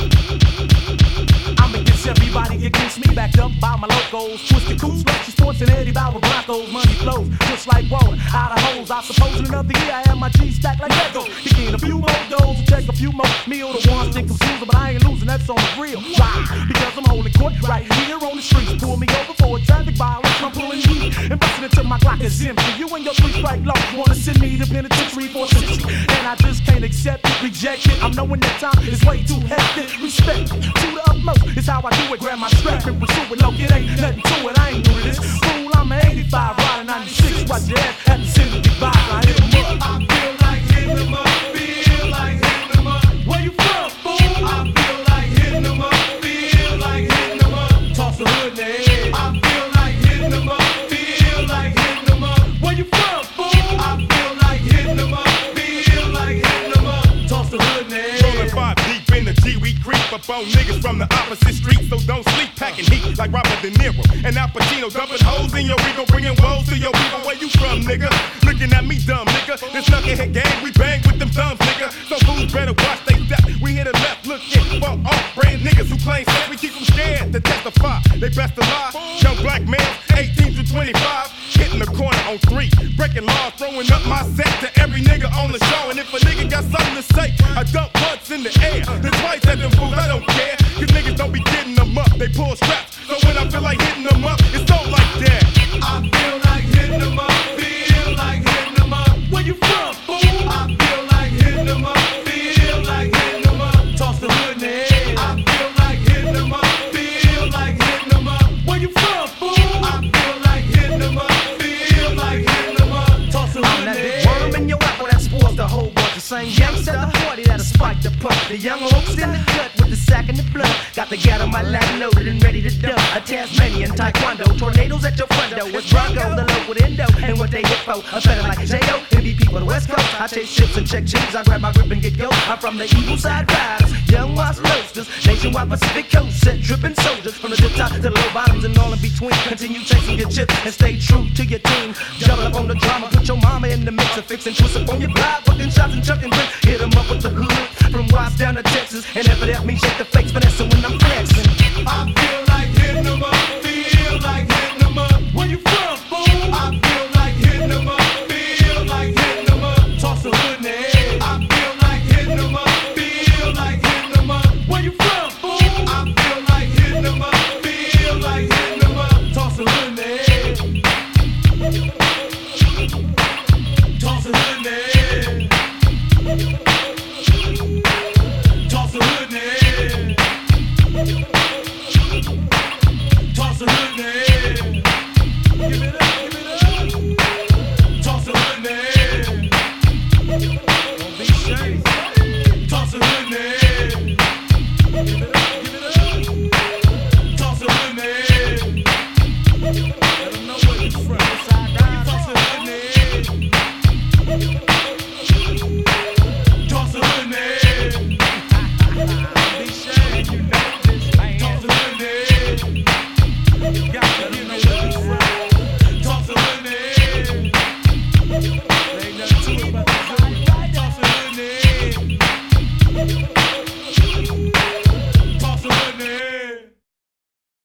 I'm against everybody against me, backed up by my locals. Twisted coops, luxury sports, and Eddie Bauer Broncos. Money flows just like water out of holes. I suppose in another year I have my G stacked like Lego. Kicking a few more doors and take a few more meals. The ones think I'm losing, but I ain't losing. That's on the real. Why? Because I'm holding court right here on the streets. Pull me over for a traffic violation. I'm pulling heat and busting into my Glock is empty. You and your 3-strike law wanna send me to penitentiary for 60, and I just can't accept it, reject it. I'm knowing that time is way too hectic. Respect it to the utmost. It's how I do it. Grab my strap and pursue it. Look, it ain't nothing to it. I ain't new to this. Fool, I'm an 85, riding 96. Watch your ass at the city goodbye. I hit 'em up. I feel like hitting 'em up. Feel like hitting 'em up. Where you from, fool? I feel like hitting 'em up. Feel like hitting 'em up. Toss the hood in the air. I feel like hitting 'em up. Feel like hitting 'em up. Where you from, fool? I feel like hitting 'em up. Feel like hitting 'em up. Toss the hood in the air. Rolling 5 deep in the G, we creep up on niggas from the opposite street, so don't sleep. Packing heat like Robert De Niro and Al Pacino, dumping holes in your ego, bringing woes to your people. Where you from, nigga? Looking at me dumb, nigga. This knucklehead gang, we bang with them thumbs, nigga. So fools better watch they step. We hit a left, looking for off-brand niggas who claim sex. We keep them scared to testify. They best to lie. Young black males, 18 to 25, hitting the corner on 3, breaking laws, throwing up my set to every nigga on the show. And if a nigga got something to say, I dump once in the air, then twice at them fools. I don't care, 'cause niggas don't be getting them up. They pull straps, so when I feel like hitting them up, it's all like that. I feel like hitting 'em up. Feel like hitting 'em up. Where you from, fool? I feel like hitting 'em up. Feel like hitting 'em up. Toss the hood in the air. I feel like hitting 'em up. Feel like hitting 'em up. Where you from, fool? I feel like hitting 'em up. Feel like hitting 'em up. Toss the hood I'm in that the big air. worm in your apple that spoils the whole bunch. The same youngster at the party that'll spike the pump. The young oaks in the gut with the sack in the blood. Got the gat on my lap loaded and ready to dump. A Tasmanian taekwondo, tornadoes at your front door. It's Bronco, the local endo, and what they hit for. A fella like J.O., MVP for the West Coast. I chase ships and check cheese. I grab my grip and get go. I'm from the evil side riders, young West Loasters, nationwide Pacific Coast, set dripping soldiers from the tip top to the low bottoms and all in between. Continue chasing your chips and stay true to your team. Double up on the drama, put your mama in the mix and fix and twist up on your block, fucking shots and chucking bricks. Hit 'em up with the hood from Watts down to Texas, and never let me shake the fakes, finessing when I'm flexing. I feel like hitting 'em up. Feel like hitting 'em up. Where you from, fool? I feel like hitting 'em up. Feel like hitting 'em up. Toss the hood in the air. I feel like hitting 'em up. Feel like hitting 'em up. Where you from, fool? I feel like hitting 'em up. Feel like hitting 'em up. Toss the hood in the air. Toss the hood in the air. Toss the hood in the air. Toss the hood in the air. Give it up, give it up. Toss the hood in the air. Don't be shy. Toss the hood in the air. Give it up, give it up. Toss the hood in the air.